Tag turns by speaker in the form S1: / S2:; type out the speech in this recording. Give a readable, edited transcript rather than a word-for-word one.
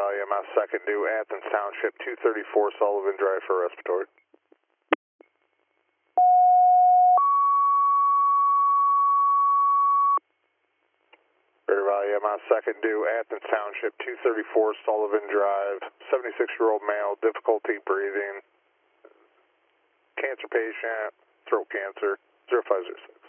S1: Valley, MS second due Athens Township, 234 Sullivan Drive for respiratory. River Valley, MS second due Athens Township, 234 Sullivan Drive, 76-year-old male, difficulty breathing, cancer patient, throat cancer, 0506.